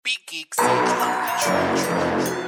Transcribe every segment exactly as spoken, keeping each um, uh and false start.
Beat Geeks Lounge.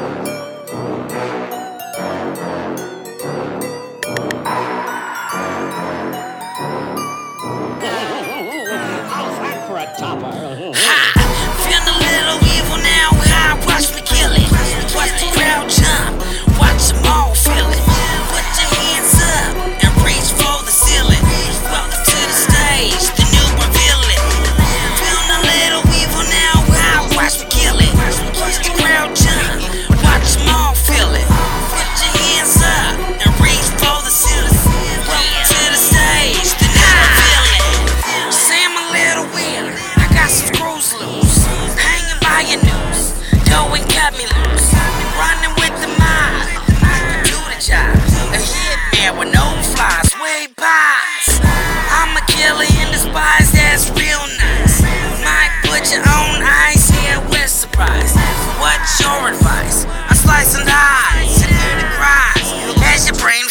How's that for a topper? Ha! Feeling a little evil now, I watch me kill it. Watch the crowd jump, watch them all feel it. Put your hands up and reach for the ceiling. Welcome to the stage, the new reveal it. Feeling a little evil now, I watch me kill it. Watch the crowd jump, watch them all feel it. Put your hands up and reach for the ceiling. Welcome to the stage, the new reveal it. Say I'm a little weird, I got some screws loose, hanging by your noose, dough and cut me loose. Running with the mob, I can do the job. A hitman with no flies, way pies. I'm a killer in disguise, that's real nice. Might put your own eyes here with surprise. What's your advice? I slice and dice, and hear the cries as your brain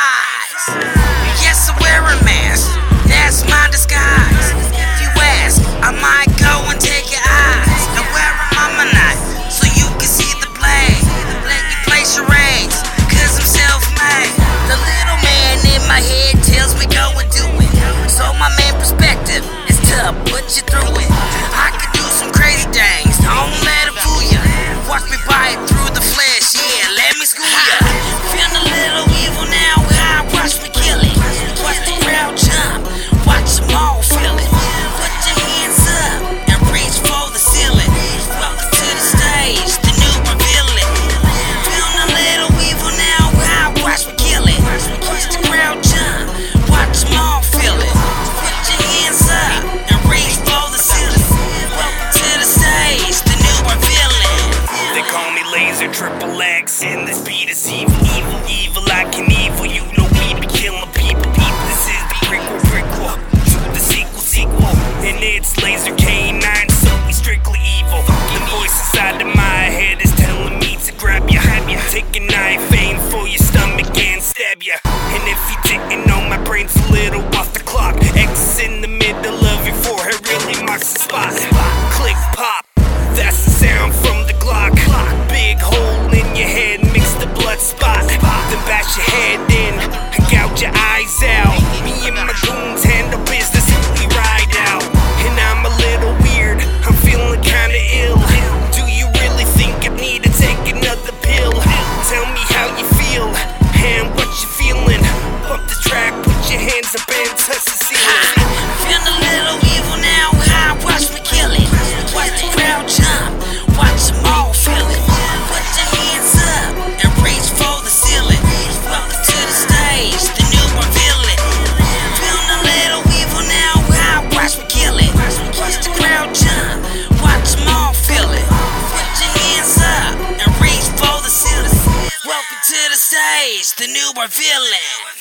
fries. Yes, I wear a mask, that's my disguise. If you ask, I might go and take your eyes and wear them on my knife so you can see the blade. Let me play charades, cause I'm self-made. The little man in my head tells me go and do it. So my main perspective is to put you through it. I could do some crazy things, don't let it fool ya. Watch me bite through the flesh, yeah, let me school ya. Feeling a little evil now, I watch me kill it. Watch the crowd jump, watch them all feel it. Put your hands up and reach for the ceiling. Welcome to the stage, the new reveal it. Feeling a little evil now, I watch me kill it. Watch the crowd jump, watch them all feel it. Put your hands up and reach for the ceiling. Welcome to the stage, the new reveal it. They call me Laser Triple X, and this beat is evil, evil, evil. I can evil. You know we be killing people, people. This is the prequel, prequel to the sequel, sequel, and it's Laser K nine, so we strictly evil. The voice inside of my head is telling me to grab ya, have ya. Take a knife, aim for your stomach and stab ya. And if you didn't know, my brain's a little off the clock. X in the middle of your forehead really marks the spot. Click, pop. That's the sound from the Glock. Big hole in your head, mix the blood spot. Then bash your head in and gouge your eyes out. Me and my goons handle business and we ride out. And I'm a little weird, I'm feeling kinda ill. Do you really think I need to take another pill? Tell me how you feel and what you feeling. Bump the track, put your hands up and touch the ceiling. Feeling a little evil now, I watch me kill it. Watch the crowd jump, watch them all feel it. Put your hands up and reach for the ceiling. Welcome to the stage, the new reveal it. Feeling a little evil now, I watch me kill it. Watch the crowd jump, watch them all feel it. Put your hands up and reach for the ceiling. Welcome to the stage, the new reveal it.